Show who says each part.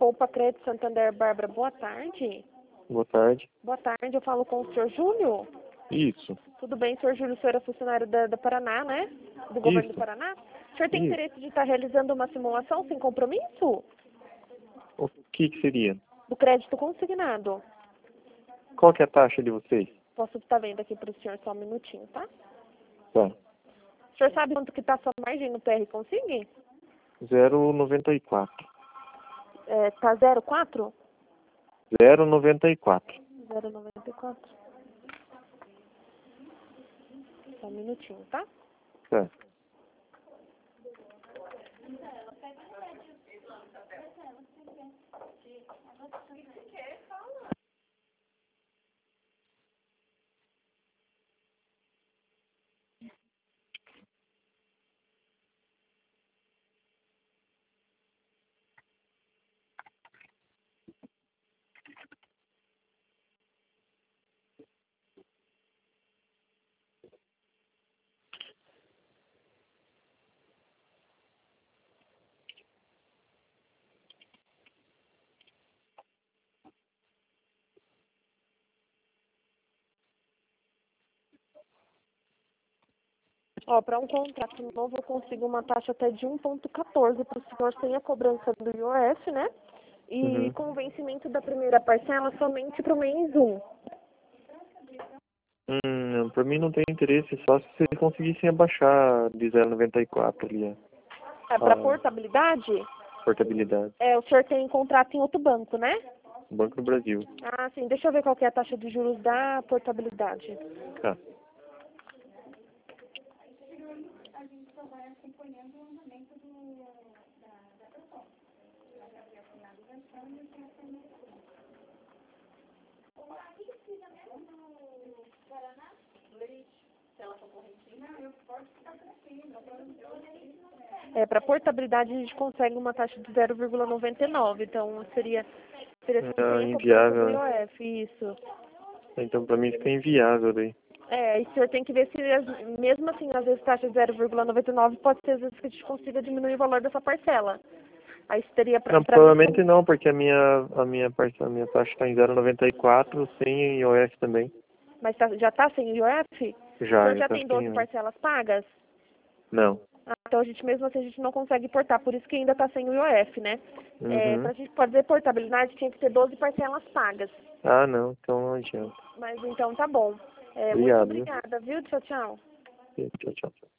Speaker 1: Poupa Crédito Santander, Bárbara, boa tarde.
Speaker 2: Boa tarde.
Speaker 1: Boa tarde, eu falo com o senhor Júlio.
Speaker 2: Isso.
Speaker 1: Tudo bem, senhor Júlio? O senhor é funcionário da Paraná, né? Do governo do Paraná? O senhor tem interesse de estar realizando uma simulação sem compromisso?
Speaker 2: O que seria?
Speaker 1: Do crédito consignado.
Speaker 2: Qual que é a taxa de vocês?
Speaker 1: Posso estar vendo aqui para o senhor só um minutinho, tá?
Speaker 2: Tá.
Speaker 1: O senhor sabe quanto que está a sua margem no PR Consigne?
Speaker 2: 0,94.
Speaker 1: Tá 0,4?
Speaker 2: 0,94.
Speaker 1: 0,94. Só um minutinho, tá?
Speaker 2: Tá.
Speaker 1: Ó, para um contrato novo eu consigo uma taxa até de 1,14 para o senhor sem a cobrança do IOF, né? E com o vencimento da primeira parcela somente para o mês 1.
Speaker 2: Pra mim não tem interesse, só se vocês conseguissem abaixar de 0,94 ali
Speaker 1: Para portabilidade?
Speaker 2: portabilidade.
Speaker 1: O senhor tem contrato em outro banco, né?
Speaker 2: Banco do Brasil.
Speaker 1: Ah, sim. Deixa eu ver qual que é a taxa de juros da portabilidade.
Speaker 2: Tá.
Speaker 1: Para portabilidade a gente consegue uma taxa de 0,99, então seria sem a cobrança
Speaker 2: inviável.
Speaker 1: do IOF, isso.
Speaker 2: Então pra mim fica inviável daí.
Speaker 1: E o senhor tem que ver se, mesmo assim, às vezes taxa de 0,99 pode ser às vezes que a gente consiga diminuir o valor dessa parcela. Aí seria para...
Speaker 2: Não, provavelmente não, porque a minha taxa está em 0,94 sem IOF também.
Speaker 1: Mas já está sem IOF?
Speaker 2: Já.
Speaker 1: O senhor já tem 12 parcelas pagas?
Speaker 2: Não.
Speaker 1: Então a gente mesmo assim a gente não consegue portar, por isso que ainda está sem o IOF, né? Para a gente fazer portabilidade tinha que ter 12 parcelas pagas.
Speaker 2: Ah, não, então não adianta.
Speaker 1: Mas então tá bom.
Speaker 2: Obrigado.
Speaker 1: Muito obrigada, viu? Tchau, tchau.
Speaker 2: Tchau, tchau.